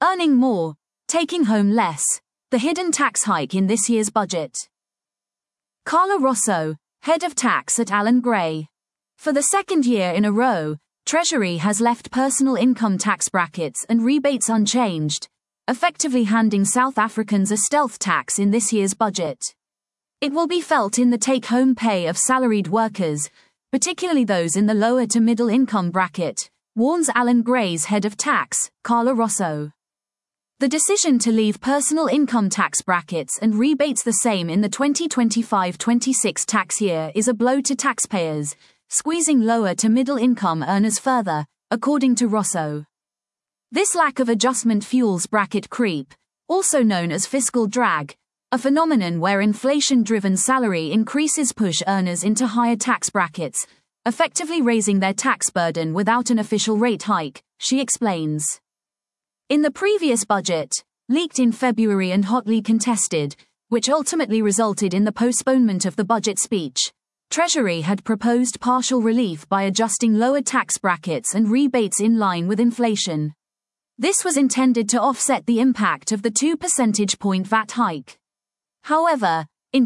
Earning more, taking home less, the hidden tax hike in this year's budget. Carla Rosso, head of tax at Allan Gray. For the second year in a row, Treasury has left personal income tax brackets and rebates unchanged, effectively handing South Africans a stealth tax in this year's budget. It will be felt in the take-home pay of salaried workers, particularly those in the lower to middle income bracket, warns Allan Gray's head of tax, Carla Rosso. The decision to leave personal income tax brackets and rebates the same in the 2025-26 tax year is a blow to taxpayers, squeezing lower to middle income earners further, according to Rosso. This lack of adjustment fuels bracket creep, also known as fiscal drag, a phenomenon where inflation-driven salary increases push earners into higher tax brackets, effectively raising their tax burden without an official rate hike, she explains. In the previous budget, leaked in February and hotly contested, which ultimately resulted in the postponement of the budget speech, Treasury had proposed partial relief by adjusting lower tax brackets and rebates in line with inflation. This was intended to offset the impact of the 2 percentage point VAT hike. However, in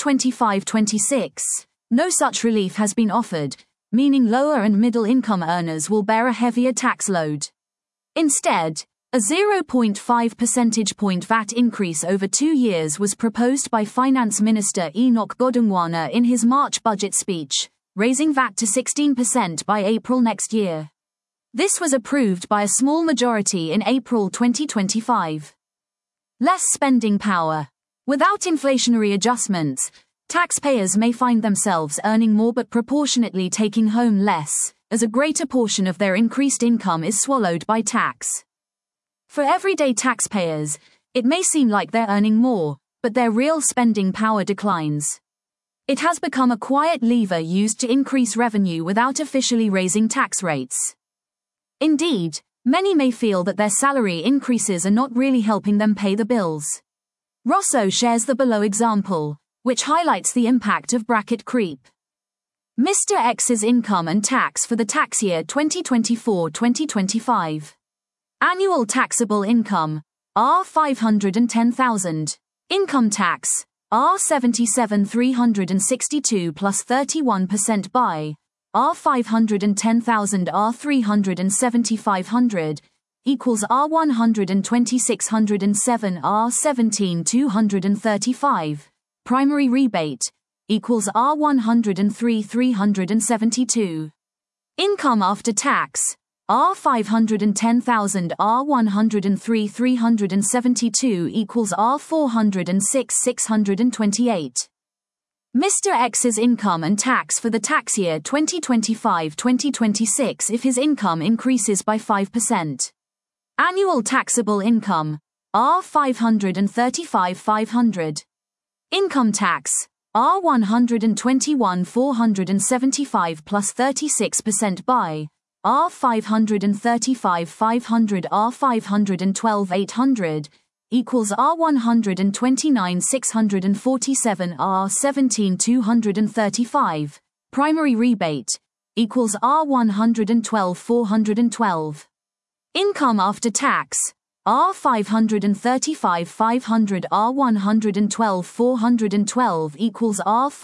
2025-26, no such relief has been offered, meaning lower and middle income earners will bear a heavier tax load. Instead, a 0.5 percentage point VAT increase over 2 years was proposed by Finance Minister Enoch Godongwana in his March budget speech, raising VAT to 16% by April next year. This was approved by a small majority in April 2025. Less spending power. Without inflationary adjustments, taxpayers may find themselves earning more but proportionately taking home less, as a greater portion of their increased income is swallowed by tax. For everyday taxpayers, it may seem like they're earning more, but their real spending power declines. It has become a quiet lever used to increase revenue without officially raising tax rates. Indeed, many may feel that their salary increases are not really helping them pay the bills. Rosso shares the below example, which highlights the impact of bracket creep. Mr. X's income and tax for the tax year 2024-2025. Annual taxable income, R510,000. Income tax, R77,362 plus 31% by, R510,000 R370,500, equals R120,607 R17,235. Primary rebate, equals R103,372. Income after tax, R510,000 R103,372 equals R406,628. Mr. X's income and tax for the tax year 2025-2026 if his income increases by 5%. Annual taxable income, R535,500. Income tax, R121,475 plus 36% by, R535,500 R512,800, equals R129,647 R17,235. Primary rebate, equals R112,412. Income after tax, R535,500 R112,412 equals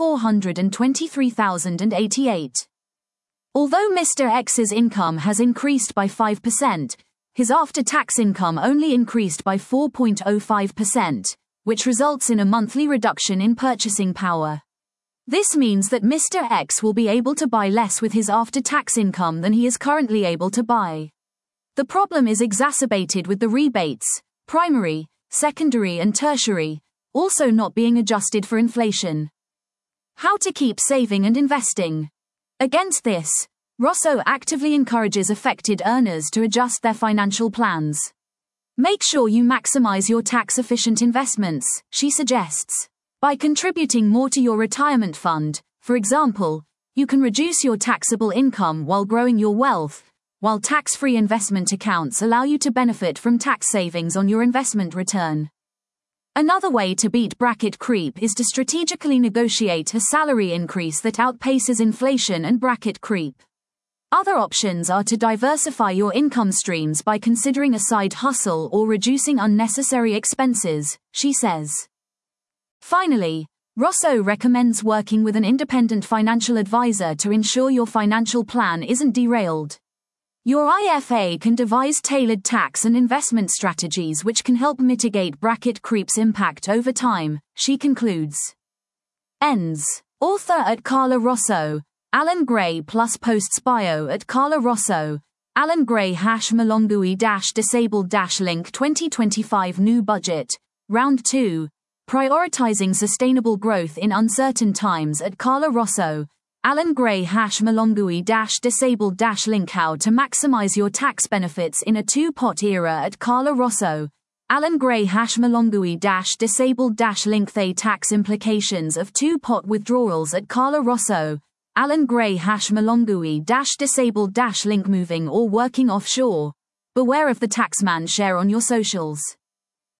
R423,088. Although Mr. X's income has increased by 5%, his after-tax income only increased by 4.05%, which results in a monthly reduction in purchasing power. This means that Mr. X will be able to buy less with his after-tax income than he is currently able to buy. The problem is exacerbated with the rebates, primary, secondary and tertiary, also not being adjusted for inflation. How to keep saving and investing. Against this, Rosso actively encourages affected earners to adjust their financial plans. Make sure you maximize your tax-efficient investments, she suggests. By contributing more to your retirement fund, for example, you can reduce your taxable income while growing your wealth, while tax-free investment accounts allow you to benefit from tax savings on your investment return. Another way to beat bracket creep is to strategically negotiate a salary increase that outpaces inflation and bracket creep. Other options are to diversify your income streams by considering a side hustle or reducing unnecessary expenses, she says. Finally, Rosso recommends working with an independent financial advisor to ensure your financial plan isn't derailed. Your IFA can devise tailored tax and investment strategies which can help mitigate bracket creep's impact over time, she concludes. Ends. Author at Carla Rosso, Alan Gray plus posts bio at Carla Rosso, Alan Gray #Malongui-disabled-link 2025 New Budget, Round 2, Prioritizing Sustainable Growth in Uncertain Times at Carla Rosso, Alan Gray #Malongui-disabled-link How to Maximize Your Tax Benefits in a Two-Pot Era at Carla Rosso, Alan Gray #Malongui-disabled-link The Tax Implications of Two-Pot Withdrawals at Carla Rosso, Alan Gray #Malongui-disabled-link Moving or Working Offshore. Beware of the taxman. Share on your socials.